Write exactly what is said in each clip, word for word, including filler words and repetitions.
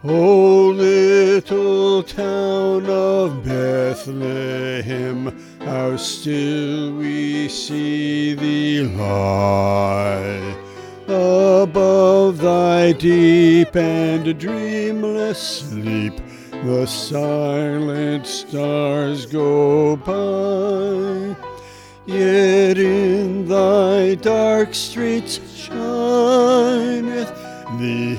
O little town of Bethlehem, how still we see thee lie. Above thy deep and dreamless sleep, the silent stars go by. Yet in thy dark streets shineth the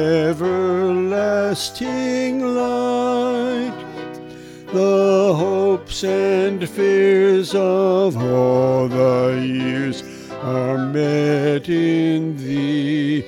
everlasting light. The hopes and fears of all the years are met in thee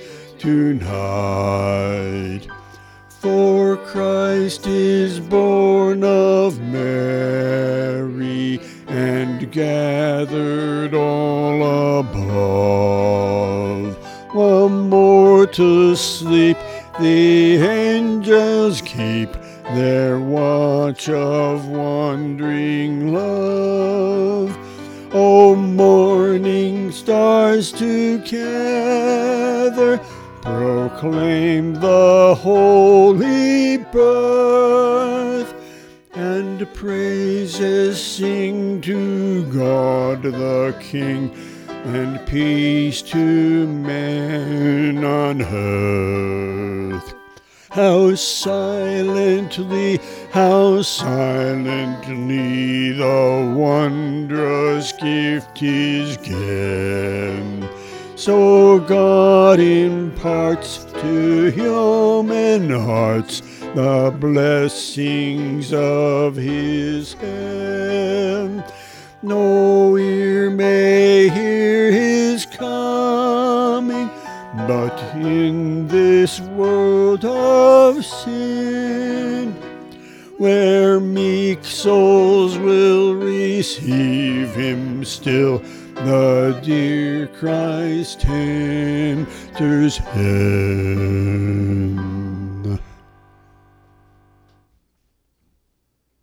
tonight. For Christ is born of Mary, and gathered all above. While mortals sleep, the angels keep their watch of wondering love. O morning stars together, proclaim the holy birth, and praises sing to God the King, and peace to men on earth. How silently, how silently the wondrous gift is given. So God imparts to human hearts the blessings of his hand. No ear may hear his coming, but in this world of sin, where meek souls will receive him still, the dear Christ enters heaven.